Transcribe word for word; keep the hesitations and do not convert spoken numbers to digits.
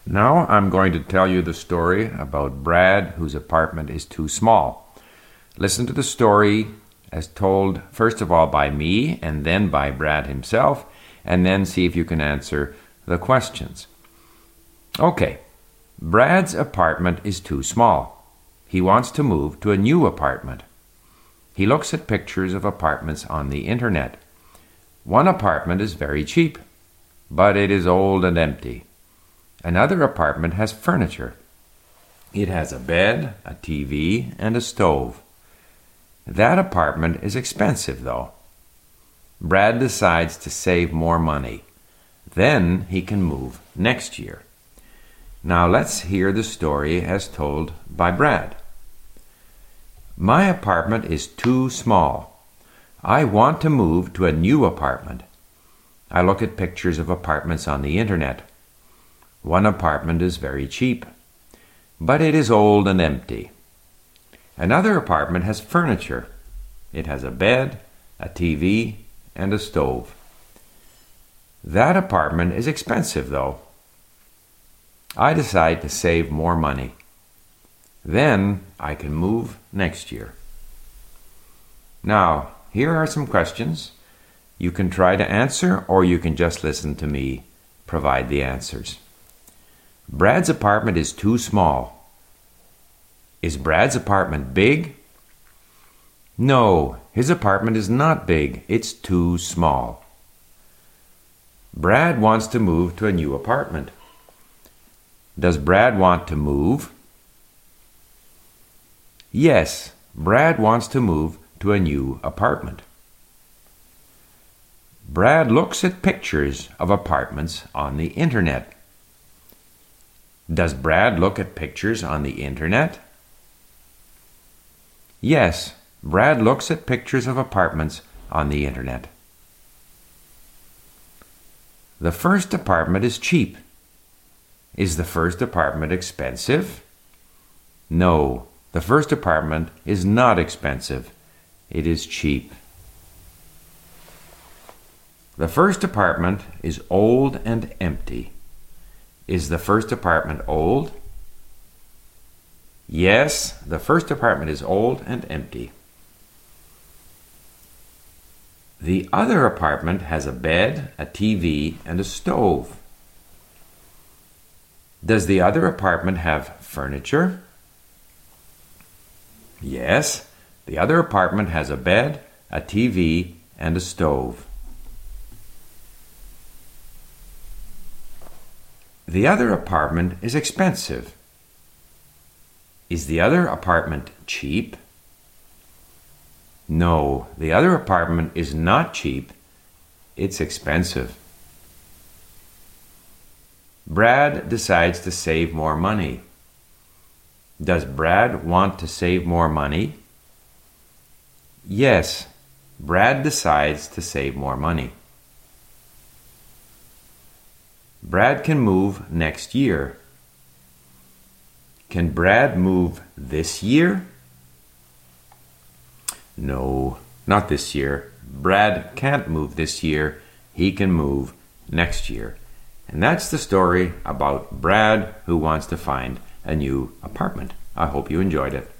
Now I'm going to tell you the story about Brad, whose apartment is too small. Listen to the story as told first of all by me and then by Brad himself, and then see if you can answer the questions. Okay, Brad's apartment is too small. He wants to move to a new apartment. He looks at pictures of apartments on the internet. One apartment is very cheap, but it is old and empty. Another apartment has furniture. It has a bed, a T V, and a stove. That apartment is expensive, though. Brad decides to save more money. Then he can move next year. Now let's hear the story as told by Brad. My apartment is too small. I want to move to a new apartment. I look at pictures of apartments on the internet. One apartment is very cheap, but it is old and empty. Another apartment has furniture. It has a bed, a T V, and a stove. That apartment is expensive, though. I decide to save more money. Then I can move next year. Now, here are some questions. You can try to answer, or you can just listen to me provide the answers. Brad's apartment is too small. Is Brad's apartment big? No, his apartment is not big. It's too small. Brad wants to move to a new apartment. Does Brad want to move? Yes, Brad wants to move to a new apartment. Brad looks at pictures of apartments on the internet. Does Brad look at pictures on the internet? Yes, Brad looks at pictures of apartments on the internet. The first apartment is cheap. Is the first apartment expensive? No, the first apartment is not expensive. It is cheap. The first apartment is old and empty. Is the first apartment old? Yes, the first apartment is old and empty. The other apartment has a bed, a T V, and a stove. Does the other apartment have furniture? Yes, the other apartment has a bed, a T V, and a stove. The other apartment is expensive. Is the other apartment cheap? No, the other apartment is not cheap. It's expensive. Brad decides to save more money. Does Brad want to save more money? Yes, Brad decides to save more money. Brad can move next year. Can Brad move this year? No, not this year. Brad can't move this year. He can move next year. And that's the story about Brad who wants to find a new apartment. I hope you enjoyed it.